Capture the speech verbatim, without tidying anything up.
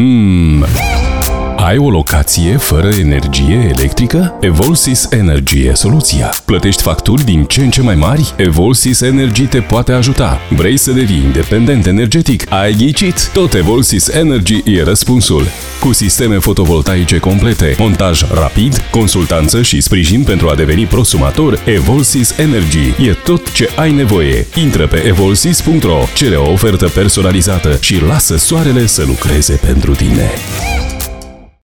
Mmm... Ai o locație fără energie electrică? Evolsys Energy e soluția. Plătești facturi din ce în ce mai mari? Evolsys Energy te poate ajuta. Vrei să devii independent energetic? Ai ghicit? Tot Evolsys Energy e răspunsul. Cu sisteme fotovoltaice complete, montaj rapid, consultanță și sprijin pentru a deveni prosumator, Evolsys Energy e tot ce ai nevoie. Intră pe evolsys punct ro, cere o ofertă personalizată și lasă soarele să lucreze pentru tine.